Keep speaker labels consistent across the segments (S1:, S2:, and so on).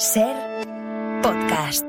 S1: Ser Podcast.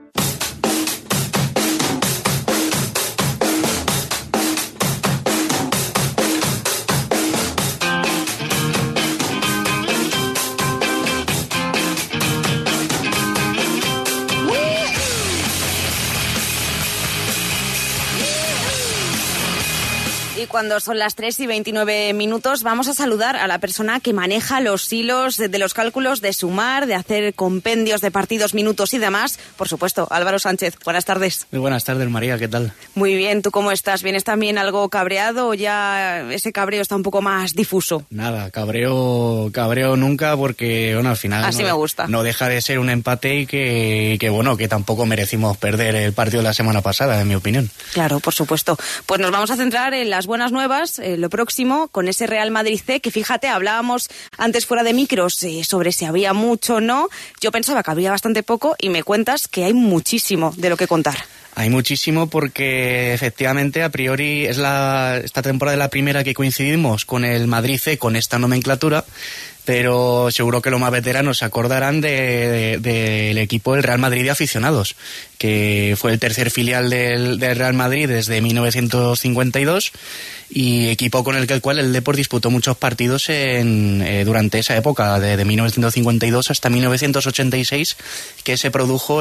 S2: Cuando son las 3:29, vamos a saludar a la persona que maneja los hilos de los cálculos de sumar, de hacer compendios de partidos, minutos y demás. Por supuesto, Álvaro Sánchez. Buenas tardes.
S3: Muy buenas tardes, María. ¿Qué tal?
S2: Muy bien. ¿Tú cómo estás? ¿Vienes también algo cabreado o ya ese cabreo está un poco más difuso?
S3: Nada, cabreo nunca porque, bueno, al final
S2: así me gusta.
S3: No deja de ser un empate y que tampoco merecimos perder el partido de la semana pasada, en mi opinión.
S2: Claro, por supuesto. Pues nos vamos a centrar en las buenas nuevas, lo próximo, con ese Real Madrid C, que fíjate, hablábamos antes fuera de micros sobre si había mucho o no. Yo pensaba que había bastante poco y me cuentas que hay muchísimo de lo que contar.
S3: Hay muchísimo porque efectivamente a priori esta temporada es la primera que coincidimos con el Madrid C con esta nomenclatura, pero seguro que los más veteranos se acordarán del equipo del Real Madrid de aficionados, que fue el tercer filial del Real Madrid desde 1952 y equipo con el cual el Depor disputó muchos partidos durante esa época, de 1952 hasta 1986, que se produjo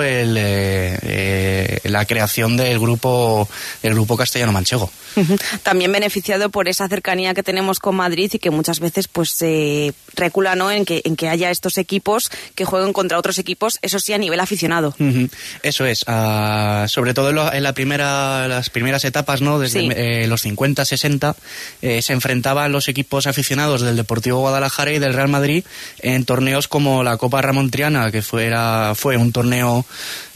S3: la creación del grupo castellano-manchego.
S2: También beneficiado por esa cercanía que tenemos con Madrid y que muchas veces pues recula, ¿no?, en que haya estos equipos que jueguen contra otros equipos, eso sí, a nivel aficionado.
S3: Eso es, sobre todo en las primeras etapas, ¿no?, desde los 50, 60, se enfrentaban los equipos aficionados del Deportivo Guadalajara y del Real Madrid en torneos como la Copa Ramón Triana, que fue un torneo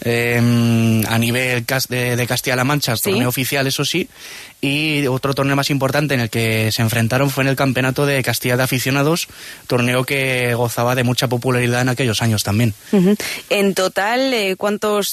S3: a nivel de Castilla-La Mancha,
S2: ¿sí?,
S3: torneo oficial, eso sí. Y otro torneo más importante en el que se enfrentaron fue en el Campeonato de Castilla de Aficionados, torneo que gozaba de mucha popularidad en aquellos años también.
S2: En total, ¿de cuántos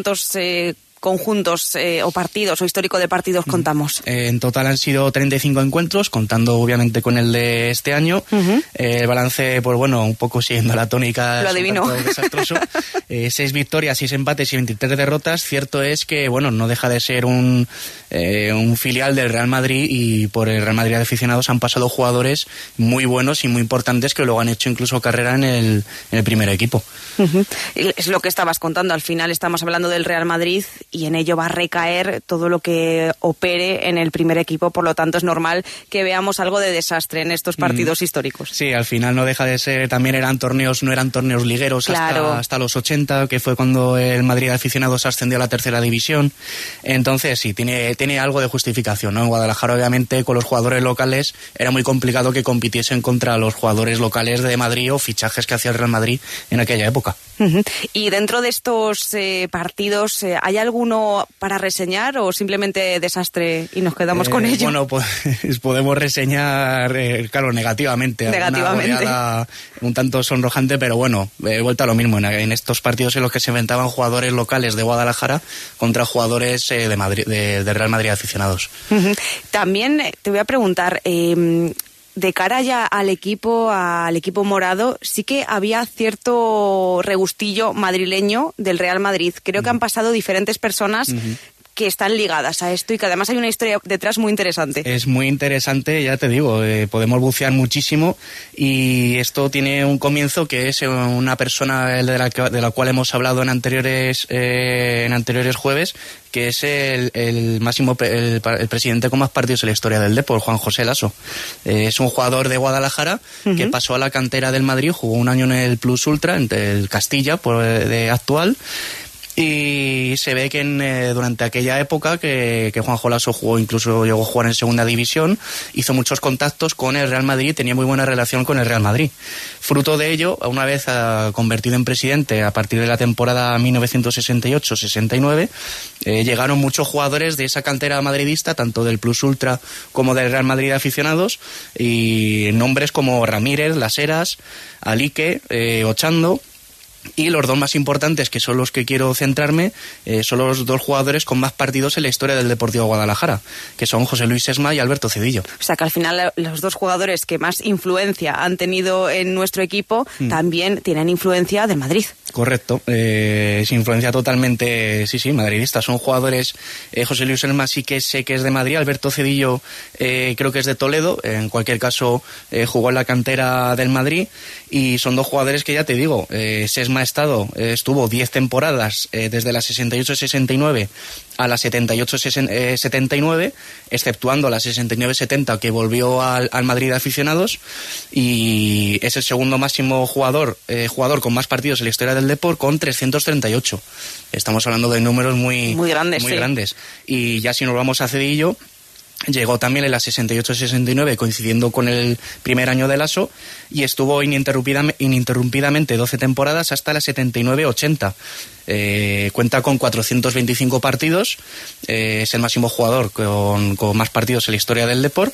S2: conjuntos o partidos o histórico de partidos contamos?
S3: En total han sido 35 encuentros, contando obviamente con el de este año. El balance, pues bueno, un poco siguiendo la tónica.
S2: Lo adivino.
S3: Desastroso. 6 victorias, 6 empates y 23 derrotas. Cierto es que, bueno, no deja de ser un filial del Real Madrid, y por el Real Madrid de aficionados han pasado jugadores muy buenos y muy importantes que luego han hecho incluso carrera en el primer equipo.
S2: Es lo que estabas contando, al final estamos hablando del Real Madrid y en ello va a recaer todo lo que opere en el primer equipo, por lo tanto es normal que veamos algo de desastre en estos partidos históricos.
S3: Sí, al final no deja de ser, también no eran torneos ligueros, claro, hasta los 80, que fue cuando el Madrid de aficionados ascendió a la tercera división. Entonces sí, tiene algo de justificación, ¿no? En Guadalajara, obviamente, con los jugadores locales era muy complicado que compitiesen contra los jugadores locales de Madrid o fichajes que hacía el Real Madrid en aquella época.
S2: Y dentro de estos partidos, ¿hay alguno para reseñar o simplemente desastre y nos quedamos con ello?
S3: Bueno, pues podemos reseñar, claro, negativamente. Una goleada un tanto sonrojante, pero bueno, vuelta a lo mismo. En estos partidos en los que se enfrentaban jugadores locales de Guadalajara contra jugadores de Madrid, de Real Madrid aficionados.
S2: También te voy a preguntar, de cara ya al equipo morado, sí que había cierto regustillo madrileño del Real Madrid. Creo que han pasado diferentes personas que están ligadas a esto y que además hay una historia detrás muy interesante. Es
S3: muy interesante, ya te digo, podemos bucear muchísimo, y esto tiene un comienzo que es una persona de la cual hemos hablado en anteriores jueves, que es el presidente con más partidos en la historia del Depor, Juan José Lasso. Es un jugador de Guadalajara que pasó a la cantera del Madrid, jugó un año en el Plus Ultra, en el Castilla, de actual. Y se ve que durante aquella época que Juanjo Lasso llegó a jugar en segunda división, hizo muchos contactos con el Real Madrid, tenía muy buena relación con el Real Madrid. Fruto de ello, una vez convertido en presidente a partir de la temporada 1968-69, llegaron muchos jugadores de esa cantera madridista, tanto del Plus Ultra como del Real Madrid de aficionados, y nombres como Ramírez, Las Heras, Alique, Ochando. Y los dos más importantes, que son los que quiero centrarme, son los dos jugadores con más partidos en la historia del Deportivo Guadalajara, que son José Luis Sesma y Alberto Cedillo.
S2: O sea que al final los dos jugadores que más influencia han tenido en nuestro equipo también tienen influencia del Madrid.
S3: Correcto, es influencia totalmente, sí, madridista. Son jugadores, José Luis Sesma sí que sé que es de Madrid, Alberto Cedillo creo que es de Toledo, en cualquier caso jugó en la cantera del Madrid, y son dos jugadores que ya te digo, Sesma estuvo 10 temporadas desde la 68-69 a la 78-79, exceptuando la 69-70 que volvió al Madrid de aficionados, y es el segundo máximo jugador con más partidos en la historia del Depor, con 338. Estamos hablando de números muy grandes,
S2: sí.
S3: Grandes. Y ya si nos vamos a Cedillo, llegó también en la 68-69 coincidiendo con el primer año de Lasso, y estuvo ininterrumpidamente 12 temporadas hasta la 79-80. Cuenta con 425 partidos, es el máximo jugador con más partidos en la historia del Depor,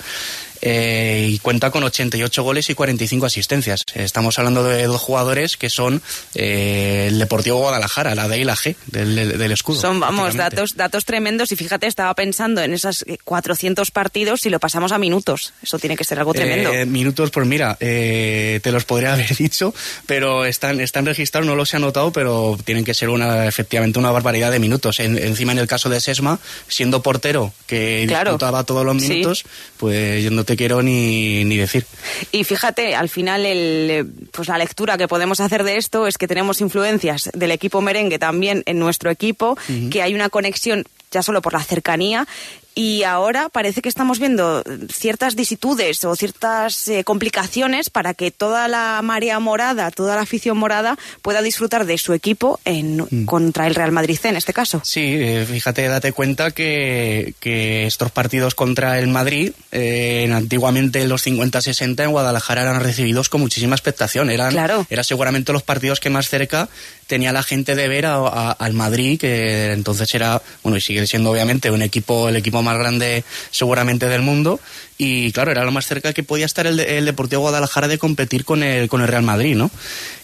S3: y cuenta con 88 goles y 45 asistencias. Estamos hablando de dos jugadores que son el Deportivo Guadalajara, la D y la G del escudo.
S2: Son, datos tremendos, y fíjate, estaba pensando en esos 400 partidos, si lo pasamos a minutos. Eso tiene que ser algo tremendo.
S3: Minutos, pues mira, te los podría haber dicho, pero están registrados, no los he anotado, pero tienen que ser efectivamente una barbaridad de minutos. Encima, en el caso de Sesma, siendo portero, que disputaba todos los minutos, pues yo no te quiero ni decir.
S2: Y fíjate, al final pues la lectura que podemos hacer de esto es que tenemos influencias del equipo merengue también en nuestro equipo, que hay una conexión ya solo por la cercanía. Y ahora parece que estamos viendo ciertas vicisitudes o ciertas complicaciones para que toda la marea morada, toda la afición morada pueda disfrutar de su equipo contra el Real Madrid C, en este caso.
S3: Sí, fíjate, date cuenta que estos partidos contra el Madrid, antiguamente en los 50-60 en Guadalajara, eran recibidos con muchísima expectación. Era seguramente los partidos que más cerca tenía la gente de ver al Madrid, que entonces era, y sigue siendo obviamente el equipo más grande seguramente del mundo, y claro, era lo más cerca que podía estar el Deportivo Guadalajara de competir con el Real Madrid, ¿no?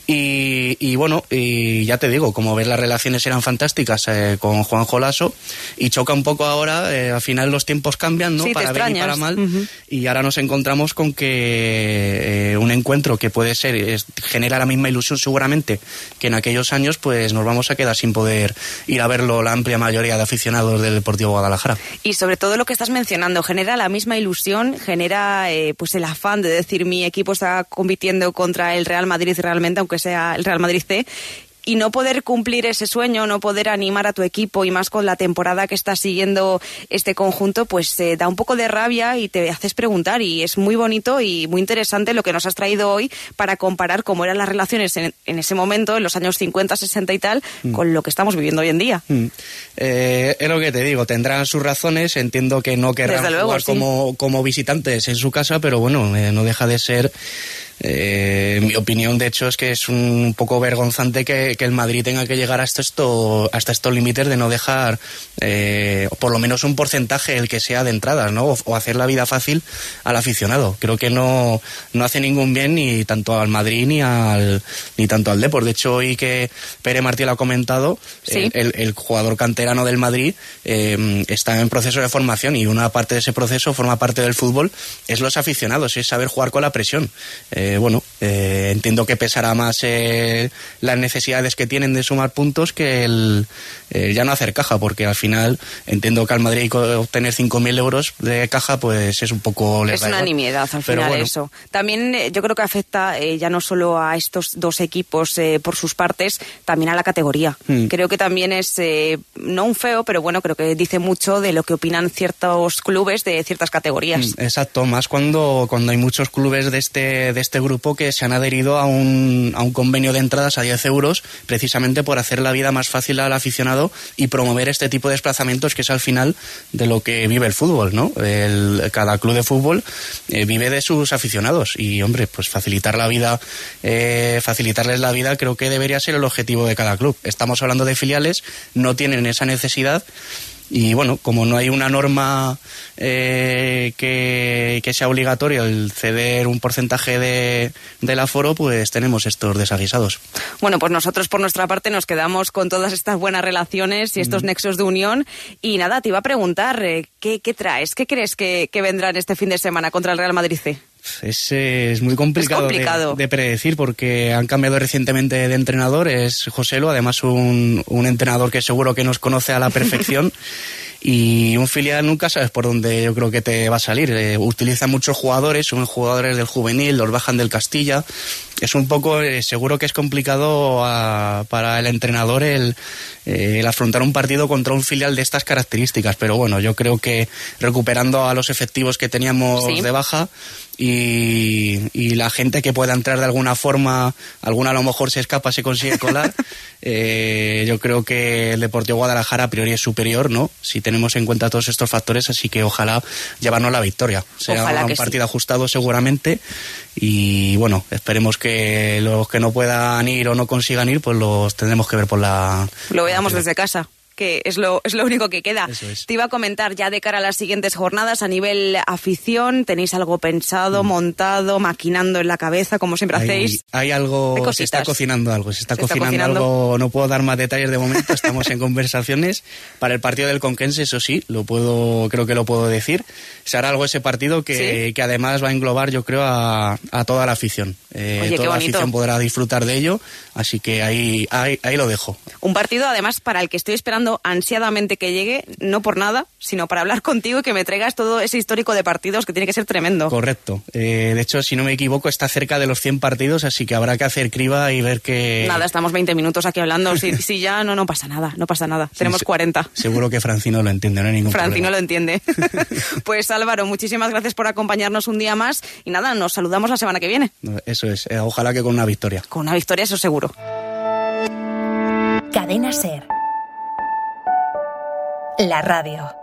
S3: Y bueno, y ya te digo, como ves, las relaciones eran fantásticas con Juanjo Lasso, y choca un poco ahora, al final los tiempos cambian, ¿no?
S2: Sí,
S3: para bien y para mal, y ahora nos encontramos con que un encuentro que puede ser, genera la misma ilusión seguramente que en aquellos años, pues nos vamos a quedar sin poder ir a verlo la amplia mayoría de aficionados del Deportivo Guadalajara.
S2: Y sobre todo lo que estás mencionando, genera la misma ilusión, genera pues el afán de decir, mi equipo está compitiendo contra el Real Madrid realmente, aunque sea el Real Madrid C, y no poder cumplir ese sueño, no poder animar a tu equipo, y más con la temporada que está siguiendo este conjunto, pues da un poco de rabia y te haces preguntar, y es muy bonito y muy interesante lo que nos has traído hoy para comparar cómo eran las relaciones en ese momento, en los años 50, 60 y tal, con lo que estamos viviendo hoy en día.
S3: Es lo que te digo, tendrán sus razones, entiendo que no querrán jugar como visitantes en su casa, pero bueno, no deja de ser... mi opinión, de hecho, es que es un poco vergonzante que el Madrid tenga que llegar hasta estos límites de no dejar por lo menos un porcentaje, el que sea, de entradas, ¿no? O hacer la vida fácil al aficionado. Creo que no hace ningún bien ni tanto al Madrid ni tanto al Depor. De hecho, hoy que Pere Martí lo ha comentado, ¿sí? el jugador canterano del Madrid está en proceso de formación, y una parte de ese proceso, forma parte del fútbol, es los aficionados, es saber jugar con la presión. Entiendo que pesará más las necesidades que tienen de sumar puntos que el ya no hacer caja, porque al final entiendo que al Madrid obtener 5.000 euros de caja pues es un poco...
S2: Es una nimiedad al final, bueno. Eso. También yo creo que afecta ya no solo a estos dos equipos por sus partes, también a la categoría. Creo que también es no un feo, pero bueno, creo que dice mucho de lo que opinan ciertos clubes de ciertas categorías.
S3: Exacto, más cuando hay muchos clubes de este grupo que se han adherido a un convenio de entradas a 10 euros precisamente por hacer la vida más fácil al aficionado y promover este tipo de desplazamientos, que es al final de lo que vive el fútbol, ¿no? Cada club de fútbol vive de sus aficionados, y hombre, pues facilitarles la vida creo que debería ser el objetivo de cada club. Estamos hablando de filiales, no tienen esa necesidad, Y bueno, como no hay una norma que sea obligatorio el ceder un porcentaje del aforo, pues tenemos estos desaguisados.
S2: Bueno, pues nosotros por nuestra parte nos quedamos con todas estas buenas relaciones y estos nexos de unión. Y nada, te iba a preguntar, ¿qué traes? ¿Qué crees que vendrán este fin de semana contra el Real Madrid C?
S3: Es muy complicado, de predecir, porque han cambiado recientemente de entrenador. Es Joselu, además un entrenador que seguro que nos conoce a la perfección. Y un filial nunca sabes por dónde yo creo que te va a salir. Utilizan muchos jugadores, son jugadores del juvenil, los bajan del Castilla. Es un poco, seguro que es complicado para el entrenador el afrontar un partido contra un filial de estas características. Pero bueno, yo creo que recuperando a los efectivos que teníamos de baja y la gente que pueda entrar de alguna forma, alguna a lo mejor se escapa, se consigue colar, yo creo que el Deportivo Guadalajara a priori es superior, ¿no? Si tenemos en cuenta todos estos factores, así que ojalá llevarnos la victoria. Será un partido ajustado seguramente y bueno, esperemos que los que no puedan ir o no consigan ir, pues los tendremos que ver por la...
S2: Lo veamos desde casa, que es lo único que queda.
S3: Eso es.
S2: Te iba a comentar ya de cara a las siguientes jornadas, a nivel afición, ¿tenéis algo pensado, montado, maquinando en la cabeza, como siempre hacéis?
S3: Hay algo, se está cocinando algo, algo, no puedo dar más detalles de momento, estamos en conversaciones para el partido del Conquense, eso sí, creo que lo puedo decir. Se hará algo ese partido que además va a englobar, yo creo, a toda la afición.
S2: Oye,
S3: toda la afición podrá disfrutar de ello, así que ahí lo dejo.
S2: Un partido además para el que estoy esperando ansiadamente que llegue, no por nada, sino para hablar contigo y que me traigas todo ese histórico de partidos que tiene que ser tremendo.
S3: Correcto. De hecho, si no me equivoco, está cerca de los 100 partidos, así que habrá que hacer criba y ver que...
S2: Nada, estamos 20 minutos aquí hablando. Si ya no pasa nada, no pasa nada. Tenemos 40.
S3: Seguro que Francino lo entiende, no hay ningún problema.
S2: Francino lo entiende. Pues Álvaro, muchísimas gracias por acompañarnos un día más y nada, nos saludamos la semana que viene.
S3: Eso es, ojalá que con una victoria.
S2: Con una victoria, eso seguro.
S1: Cadena SER. La radio.